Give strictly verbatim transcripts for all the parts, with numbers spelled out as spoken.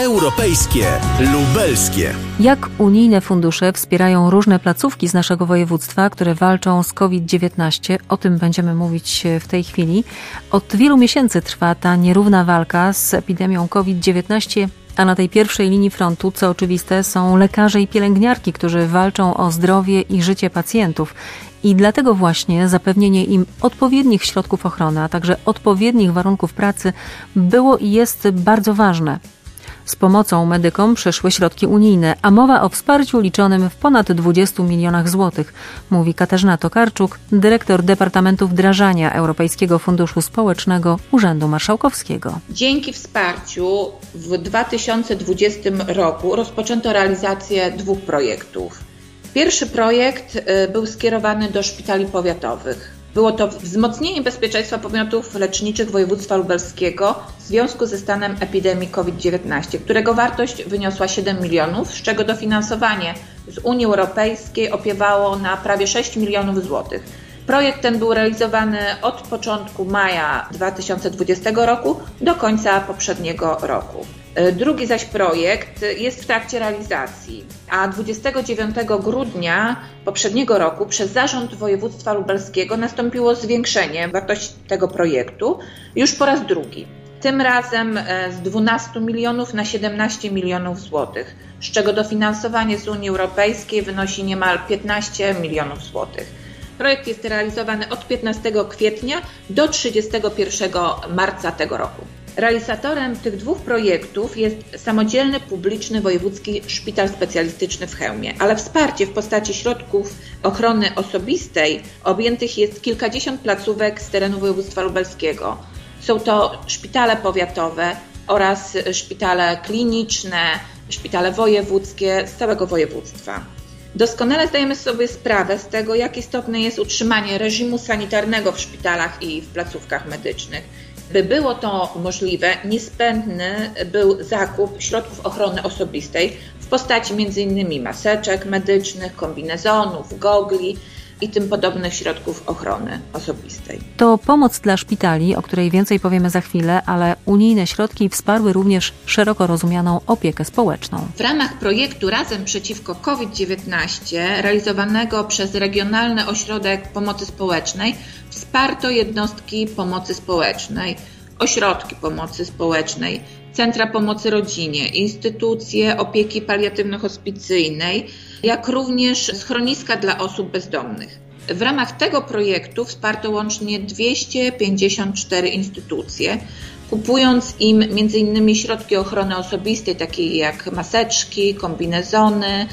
Europejskie, lubelskie. Jak unijne fundusze wspierają różne placówki z naszego województwa, które walczą z kowid dziewiętnaście? O tym będziemy mówić w tej chwili. Od wielu miesięcy trwa ta nierówna walka z epidemią kowid dziewiętnaście, a na tej pierwszej linii frontu, co oczywiste, są lekarze i pielęgniarki, którzy walczą o zdrowie i życie pacjentów. I dlatego właśnie zapewnienie im odpowiednich środków ochrony, a także odpowiednich warunków pracy było i jest bardzo ważne. Z pomocą medykom przyszły środki unijne, a mowa o wsparciu liczonym w ponad dwudziestu milionach złotych, mówi Katarzyna Tokarczuk, dyrektor Departamentu Wdrażania Europejskiego Funduszu Społecznego Urzędu Marszałkowskiego. Dzięki wsparciu w dwa tysiące dwudziestym roku rozpoczęto realizację dwóch projektów. Pierwszy projekt był skierowany do szpitali powiatowych. Było to wzmocnienie bezpieczeństwa podmiotów leczniczych województwa lubelskiego w związku ze stanem epidemii kowid dziewiętnaście, którego wartość wyniosła siedem milionów, z czego dofinansowanie z Unii Europejskiej opiewało na prawie sześć milionów złotych. Projekt ten był realizowany od początku maja dwa tysiące dwudziestego roku do końca poprzedniego roku. Drugi zaś projekt jest w trakcie realizacji, a dwudziestego dziewiątego grudnia poprzedniego roku przez Zarząd Województwa Lubelskiego nastąpiło zwiększenie wartości tego projektu już po raz drugi. Tym razem z dwunastu milionów na siedemnaście milionów złotych, z czego dofinansowanie z Unii Europejskiej wynosi niemal piętnaście milionów złotych. Projekt jest realizowany od piętnastego kwietnia do trzydziestego pierwszego marca tego roku. Realizatorem tych dwóch projektów jest samodzielny publiczny wojewódzki szpital specjalistyczny w Chełmie, ale wsparcie w postaci środków ochrony osobistej objętych jest kilkadziesiąt placówek z terenu województwa lubelskiego. Są to szpitale powiatowe oraz szpitale kliniczne, szpitale wojewódzkie z całego województwa. Doskonale zdajemy sobie sprawę z tego, jak istotne jest utrzymanie reżimu sanitarnego w szpitalach i w placówkach medycznych. By było to możliwe, niezbędny był zakup środków ochrony osobistej w postaci między innymi maseczek medycznych, kombinezonów, gogli i tym podobnych środków ochrony osobistej. To pomoc dla szpitali, o której więcej powiemy za chwilę, ale unijne środki wsparły również szeroko rozumianą opiekę społeczną. W ramach projektu Razem przeciwko kowid dziewiętnaście realizowanego przez Regionalny Ośrodek Pomocy Społecznej wsparto jednostki pomocy społecznej, ośrodki pomocy społecznej, centra pomocy rodzinie, instytucje opieki paliatywno-hospicyjnej, jak również schroniska dla osób bezdomnych. W ramach tego projektu wsparto łącznie dwieście pięćdziesiąt cztery instytucje, kupując im między innymi środki ochrony osobistej, takie jak maseczki, kombinezony,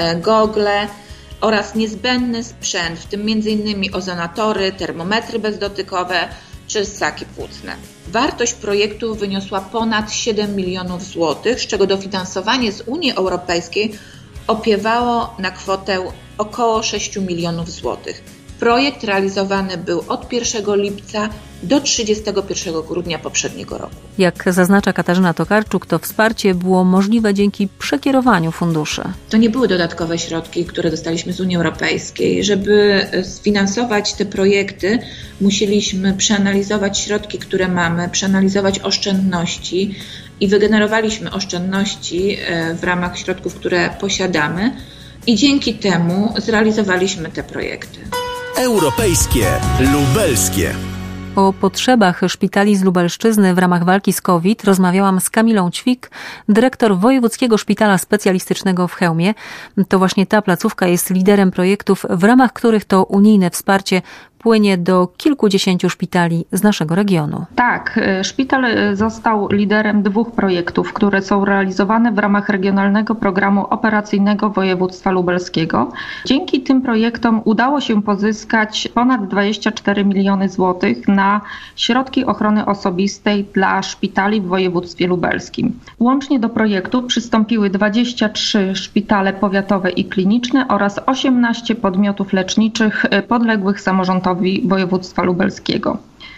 gogle oraz niezbędny sprzęt, w tym między innymi ozonatory, termometry bezdotykowe czy ssaki płucne. Wartość projektu wyniosła ponad siedem milionów złotych, z czego dofinansowanie z Unii Europejskiej opiewało na kwotę około sześć milionów złotych. Projekt realizowany był od pierwszego lipca do trzydziestego pierwszego grudnia poprzedniego roku. Jak zaznacza Katarzyna Tokarczuk, to wsparcie było możliwe dzięki przekierowaniu funduszy. To nie były dodatkowe środki, które dostaliśmy z Unii Europejskiej. Żeby sfinansować te projekty, musieliśmy przeanalizować środki, które mamy, przeanalizować oszczędności i wygenerowaliśmy oszczędności w ramach środków, które posiadamy i dzięki temu zrealizowaliśmy te projekty. Europejskie, lubelskie. O potrzebach szpitali z Lubelszczyzny w ramach walki z COVID rozmawiałam z Kamilą Ćwik, dyrektor Wojewódzkiego Szpitala Specjalistycznego w Chełmie. To właśnie ta placówka jest liderem projektów, w ramach których to unijne wsparcie płynie do kilkudziesięciu szpitali z naszego regionu. Tak, szpital został liderem dwóch projektów, które są realizowane w ramach Regionalnego Programu Operacyjnego Województwa Lubelskiego. Dzięki tym projektom udało się pozyskać ponad dwadzieścia cztery miliony złotych na środki ochrony osobistej dla szpitali w województwie lubelskim. Łącznie do projektu przystąpiły dwadzieścia trzy szpitale powiatowe i kliniczne oraz osiemnaście podmiotów leczniczych podległych samorządowi województwa lubelskiego.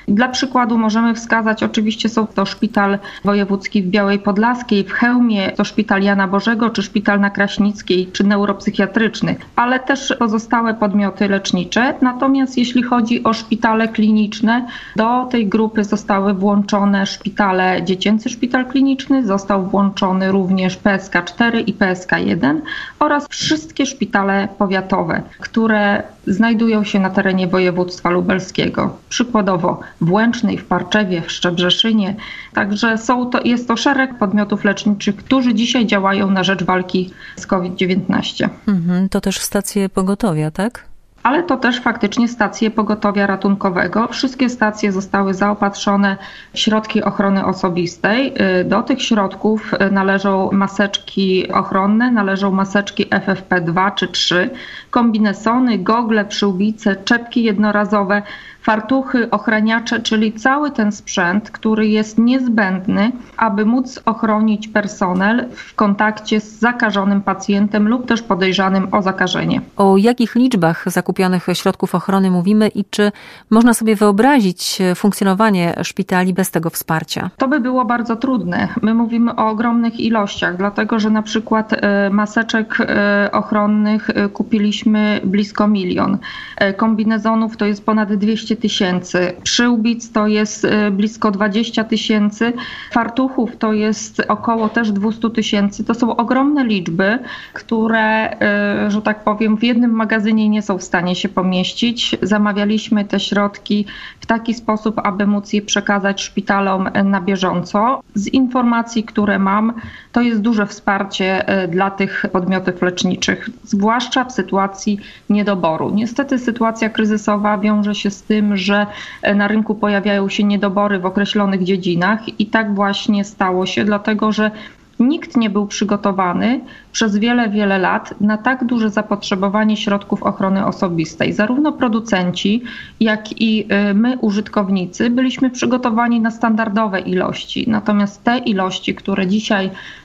Dla przykładu możemy wskazać, oczywiście są to Szpital Wojewódzki w Białej Podlaskiej, w Chełmie, to Szpital Jana Bożego, czy Szpital na Kraśnickiej, czy neuropsychiatryczny, ale też pozostałe podmioty lecznicze. Natomiast jeśli chodzi o szpitale kliniczne, do tej grupy zostały włączone szpitale, Dziecięcy Szpital Kliniczny, został włączony również P S K cztery i P S K jeden oraz wszystkie szpitale powiatowe, które znajdują się na terenie województwa lubelskiego. Przykładowo w Łęcznej, w Parczewie, w Szczebrzeszynie. Także są to, jest to szereg podmiotów leczniczych, którzy dzisiaj działają na rzecz walki z COVID dziewiętnaście. Mhm, to też stacje pogotowia, tak? Ale to też faktycznie stacje pogotowia ratunkowego. Wszystkie stacje zostały zaopatrzone w środki ochrony osobistej. Do tych środków należą maseczki ochronne, należą maseczki F F P dwa czy trzy, kombinezony, gogle, przyłbice, czepki jednorazowe, fartuchy, ochraniacze, czyli cały ten sprzęt, który jest niezbędny, aby móc ochronić personel w kontakcie z zakażonym pacjentem lub też podejrzanym o zakażenie. O jakich liczbach zakupionych środków ochrony mówimy i czy można sobie wyobrazić funkcjonowanie szpitali bez tego wsparcia? To by było bardzo trudne. My mówimy o ogromnych ilościach, dlatego że na przykład maseczek ochronnych kupiliśmy blisko milion. Kombinezonów to jest ponad dwieście tysięcy. Przyłbic to jest blisko dwadzieścia tysięcy. Fartuchów to jest około też dwieście tysięcy. To są ogromne liczby, które, że tak powiem, w jednym magazynie nie są w stanie się pomieścić. Zamawialiśmy te środki w taki sposób, aby móc je przekazać szpitalom na bieżąco. Z informacji, które mam, to jest duże wsparcie dla tych podmiotów leczniczych, zwłaszcza w sytuacji niedoboru. Niestety sytuacja kryzysowa wiąże się z tym, że na rynku pojawiają się niedobory w określonych dziedzinach i tak właśnie stało się, dlatego że nikt nie był przygotowany przez wiele, wiele lat na tak duże zapotrzebowanie środków ochrony osobistej. Zarówno producenci, jak i my, użytkownicy, byliśmy przygotowani na standardowe ilości. Natomiast te ilości, które dzisiaj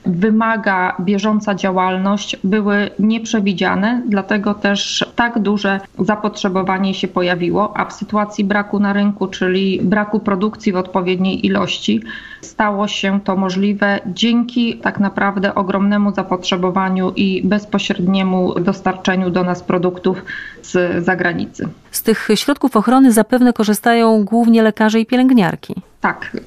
wymaga bieżąca działalność, były nieprzewidziane, dlatego też tak duże zapotrzebowanie się pojawiło, a w sytuacji braku na rynku, czyli braku produkcji w odpowiedniej ilości, stało się to możliwe dzięki tak naprawdę ogromnemu zapotrzebowaniu i bezpośredniemu dostarczeniu do nas produktów z zagranicy. Z tych środków ochrony zapewne korzystają głównie lekarze i pielęgniarki. Tak,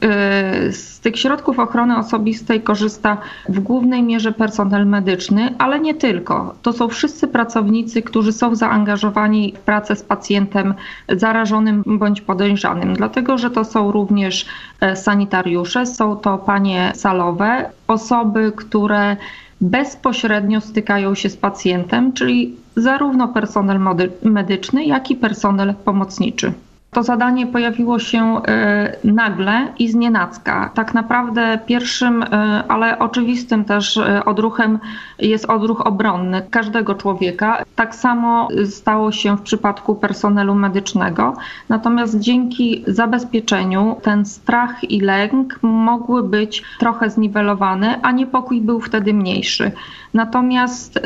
z tych środków ochrony osobistej korzysta w głównej mierze personel medyczny, ale nie tylko. To są wszyscy pracownicy, którzy są zaangażowani w pracę z pacjentem zarażonym bądź podejrzanym, dlatego że to są również sanitariusze, są to panie salowe, osoby, które bezpośrednio stykają się z pacjentem, czyli zarówno personel medyczny, jak i personel pomocniczy. To zadanie pojawiło się nagle i znienacka. Tak naprawdę pierwszym, ale oczywistym też odruchem jest odruch obronny każdego człowieka. Tak samo stało się w przypadku personelu medycznego. Natomiast dzięki zabezpieczeniu ten strach i lęk mogły być trochę zniwelowane, a niepokój był wtedy mniejszy. Natomiast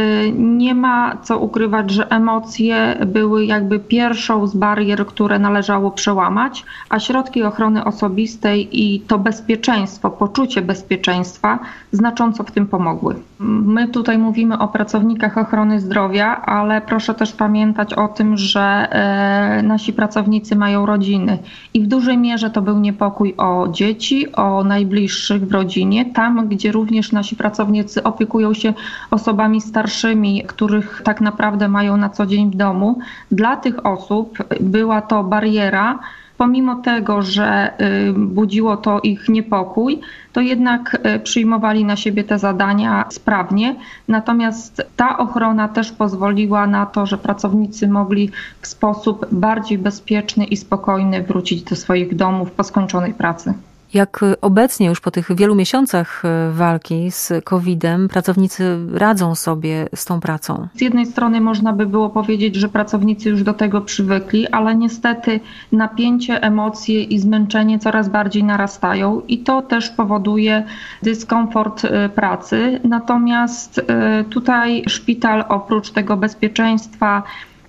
nie ma co ukrywać, że emocje były jakby pierwszą z barier, które należało przełamać, a środki ochrony osobistej i to bezpieczeństwo, poczucie bezpieczeństwa znacząco w tym pomogły. My tutaj mówimy o pracownikach ochrony zdrowia, ale proszę też pamiętać o tym, że nasi pracownicy mają rodziny i w dużej mierze to był niepokój o dzieci, o najbliższych w rodzinie, tam gdzie również nasi pracownicy opiekują się osobami starszymi, których tak naprawdę mają na co dzień w domu. Dla tych osób była to bariera, pomimo tego, że budziło to ich niepokój, to jednak przyjmowali na siebie te zadania sprawnie. Natomiast ta ochrona też pozwoliła na to, że pracownicy mogli w sposób bardziej bezpieczny i spokojny wrócić do swoich domów po skończonej pracy. Jak obecnie już po tych wielu miesiącach walki z kowidem pracownicy radzą sobie z tą pracą? Z jednej strony można by było powiedzieć, że pracownicy już do tego przywykli, ale niestety napięcie, emocje i zmęczenie coraz bardziej narastają i to też powoduje dyskomfort pracy. Natomiast tutaj szpital oprócz tego bezpieczeństwa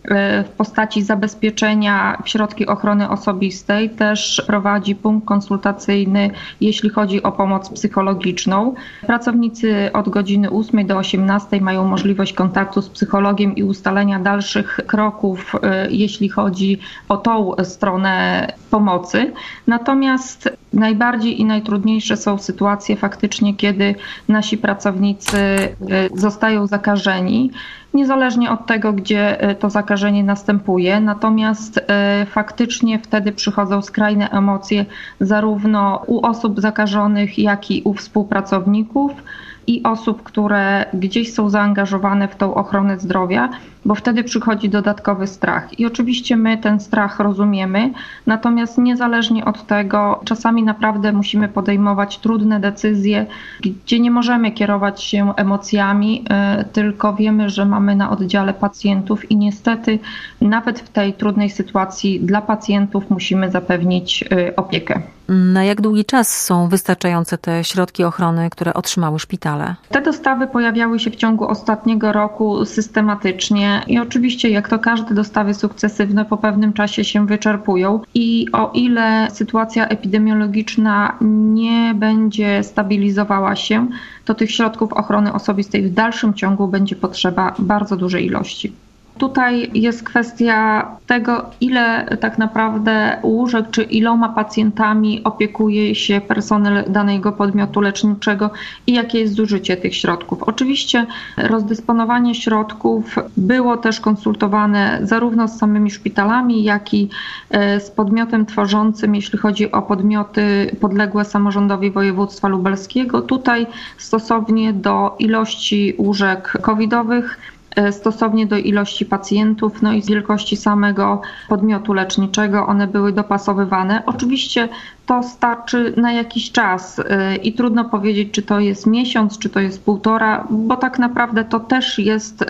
w postaci zabezpieczenia w środki ochrony osobistej. Też prowadzi punkt konsultacyjny, jeśli chodzi o pomoc psychologiczną. Pracownicy od godziny ósmej do osiemnastej mają możliwość kontaktu z psychologiem i ustalenia dalszych kroków, jeśli chodzi o tą stronę pomocy. Natomiast najbardziej i najtrudniejsze są sytuacje faktycznie, kiedy nasi pracownicy zostają zakażeni, niezależnie od tego, gdzie to zakażenie następuje. Natomiast faktycznie wtedy przychodzą skrajne emocje zarówno u osób zakażonych, jak i u współpracowników i osób, które gdzieś są zaangażowane w tą ochronę zdrowia, bo wtedy przychodzi dodatkowy strach. I oczywiście my ten strach rozumiemy, natomiast niezależnie od tego czasami naprawdę musimy podejmować trudne decyzje, gdzie nie możemy kierować się emocjami, tylko wiemy, że mamy na oddziale pacjentów i niestety nawet w tej trudnej sytuacji dla pacjentów musimy zapewnić opiekę. Na jak długi czas są wystarczające te środki ochrony, które otrzymały szpitale? Te dostawy pojawiały się w ciągu ostatniego roku systematycznie i oczywiście jak to każde dostawy sukcesywne po pewnym czasie się wyczerpują i o ile sytuacja epidemiologiczna nie będzie stabilizowała się, to tych środków ochrony osobistej w dalszym ciągu będzie potrzeba bardzo dużej ilości. Tutaj jest kwestia tego, ile tak naprawdę łóżek czy iloma pacjentami opiekuje się personel danego podmiotu leczniczego i jakie jest zużycie tych środków. Oczywiście rozdysponowanie środków było też konsultowane zarówno z samymi szpitalami, jak i z podmiotem tworzącym, jeśli chodzi o podmioty podległe samorządowi województwa lubelskiego. Tutaj stosownie do ilości łóżek covidowych, stosownie do ilości pacjentów, no i z wielkości samego podmiotu leczniczego one były dopasowywane. Oczywiście to starczy na jakiś czas i trudno powiedzieć, czy to jest miesiąc, czy to jest półtora, bo tak naprawdę to też jest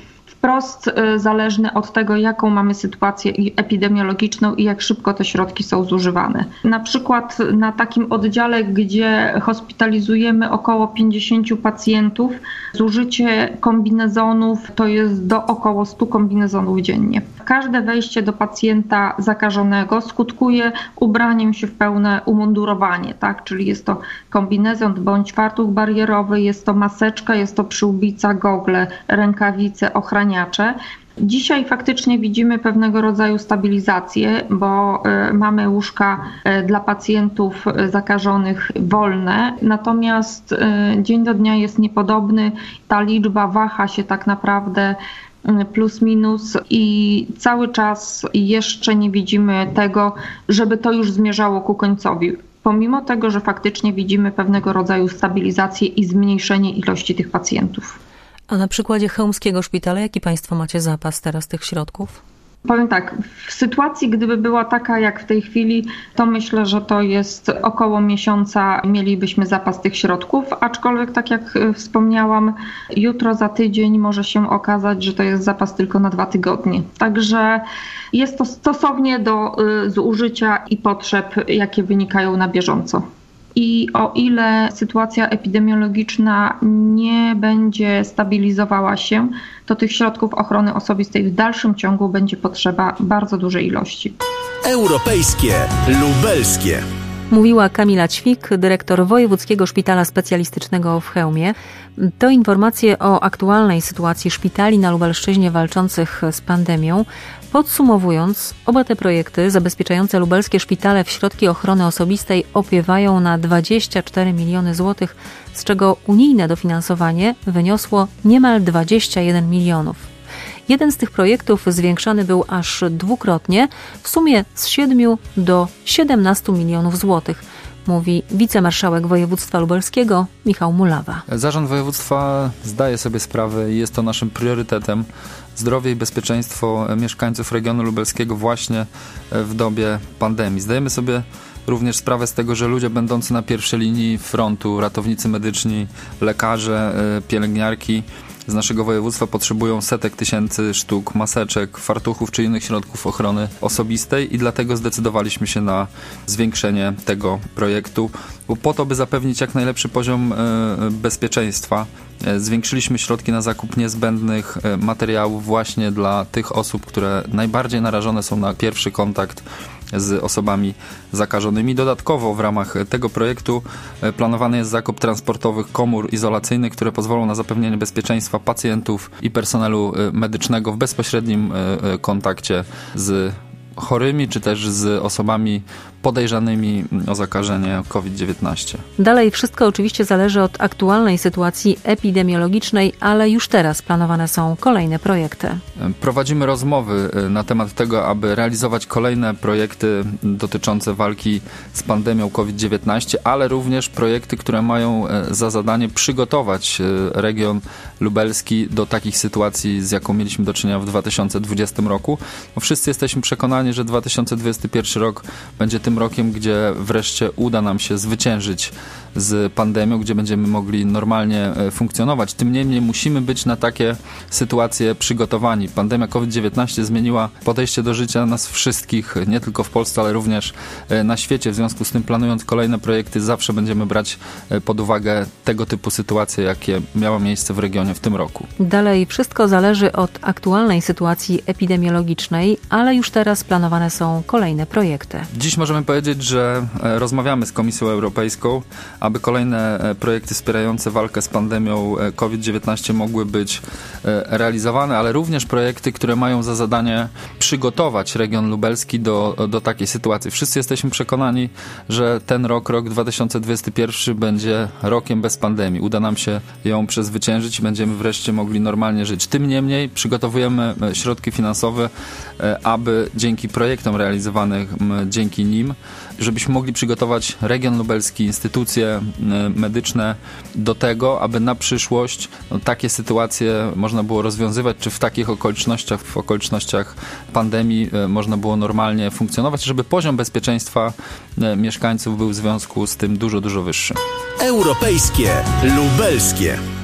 wprost zależne od tego, jaką mamy sytuację epidemiologiczną i jak szybko te środki są zużywane. Na przykład na takim oddziale, gdzie hospitalizujemy około pięćdziesięciu pacjentów, zużycie kombinezonów to jest do około stu kombinezonów dziennie. Każde wejście do pacjenta zakażonego skutkuje ubraniem się w pełne umundurowanie, tak? Czyli jest to kombinezon bądź fartuch barierowy, jest to maseczka, jest to przyłbica, gogle, rękawice, ochraniacze. Dzisiaj faktycznie widzimy pewnego rodzaju stabilizację, bo mamy łóżka dla pacjentów zakażonych wolne, natomiast dzień do dnia jest niepodobny. Ta liczba waha się tak naprawdę plus minus i cały czas jeszcze nie widzimy tego, żeby to już zmierzało ku końcowi. Pomimo tego, że faktycznie widzimy pewnego rodzaju stabilizację i zmniejszenie ilości tych pacjentów. A na przykładzie chełmskiego szpitala, jaki Państwo macie zapas teraz tych środków? Powiem tak, w sytuacji, gdyby była taka jak w tej chwili, to myślę, że to jest około miesiąca mielibyśmy zapas tych środków, aczkolwiek tak jak wspomniałam, jutro za tydzień może się okazać, że to jest zapas tylko na dwa tygodnie. Także jest to stosownie do zużycia i potrzeb, jakie wynikają na bieżąco. I o ile sytuacja epidemiologiczna nie będzie stabilizowała się, to tych środków ochrony osobistej w dalszym ciągu będzie potrzeba bardzo dużej ilości. Europejskie, lubelskie. Mówiła Kamila Ćwik, dyrektor Wojewódzkiego Szpitala Specjalistycznego w Chełmie. To informacje o aktualnej sytuacji szpitali na Lubelszczyźnie walczących z pandemią. Podsumowując, oba te projekty zabezpieczające lubelskie szpitale w środki ochrony osobistej opiewają na dwadzieścia cztery miliony złotych, z czego unijne dofinansowanie wyniosło niemal dwadzieścia jeden milionów. Jeden z tych projektów zwiększany był aż dwukrotnie, w sumie z siedmiu do siedemnastu milionów złotych, mówi wicemarszałek województwa lubelskiego Michał Mulawa. Zarząd województwa zdaje sobie sprawę i jest to naszym priorytetem. Zdrowie i bezpieczeństwo mieszkańców regionu lubelskiego właśnie w dobie pandemii. Zdajemy sobie również sprawę z tego, że ludzie będący na pierwszej linii frontu, ratownicy medyczni, lekarze, pielęgniarki, z naszego województwa potrzebują setek tysięcy sztuk maseczek, fartuchów czy innych środków ochrony osobistej i dlatego zdecydowaliśmy się na zwiększenie tego projektu, bo po to, by zapewnić jak najlepszy poziom bezpieczeństwa, zwiększyliśmy środki na zakup niezbędnych materiałów właśnie dla tych osób, które najbardziej narażone są na pierwszy kontakt z osobami zakażonymi. Dodatkowo w ramach tego projektu planowany jest zakup transportowych komór izolacyjnych, które pozwolą na zapewnienie bezpieczeństwa pacjentów i personelu medycznego w bezpośrednim kontakcie z chorymi, czy też z osobami podejrzanymi o zakażenie COVID dziewiętnaście. Dalej wszystko oczywiście zależy od aktualnej sytuacji epidemiologicznej, ale już teraz planowane są kolejne projekty. Prowadzimy rozmowy na temat tego, aby realizować kolejne projekty dotyczące walki z pandemią COVID dziewiętnaście, ale również projekty, które mają za zadanie przygotować region lubelski do takich sytuacji, z jaką mieliśmy do czynienia w dwa tysiące dwudziestym roku. No wszyscy jesteśmy przekonani, że dwa tysiące dwudziesty pierwszy rok będzie tym rokiem, gdzie wreszcie uda nam się zwyciężyć z pandemią, gdzie będziemy mogli normalnie funkcjonować. Tym niemniej musimy być na takie sytuacje przygotowani. Pandemia COVID dziewiętnaście zmieniła podejście do życia nas wszystkich, nie tylko w Polsce, ale również na świecie. W związku z tym, planując kolejne projekty, zawsze będziemy brać pod uwagę tego typu sytuacje, jakie miały miejsce w regionie w tym roku. Dalej wszystko zależy od aktualnej sytuacji epidemiologicznej, ale już teraz planowane są kolejne projekty. Dziś możemy powiedzieć, że rozmawiamy z Komisją Europejską, aby kolejne projekty wspierające walkę z pandemią COVID dziewiętnaście mogły być realizowane, ale również projekty, które mają za zadanie przygotować region lubelski do, do takiej sytuacji. Wszyscy jesteśmy przekonani, że ten rok, rok dwa tysiące dwudziesty pierwszy będzie rokiem bez pandemii. Uda nam się ją przezwyciężyć i będziemy wreszcie mogli normalnie żyć. Tym niemniej przygotowujemy środki finansowe, aby dzięki projektom realizowanym dzięki nim, żebyśmy mogli przygotować region lubelski, instytucje medyczne do tego, aby na przyszłość no, takie sytuacje można było rozwiązywać, czy w takich okolicznościach, w okolicznościach pandemii można było normalnie funkcjonować, żeby poziom bezpieczeństwa mieszkańców był w związku z tym dużo, dużo wyższy. Europejskie, lubelskie.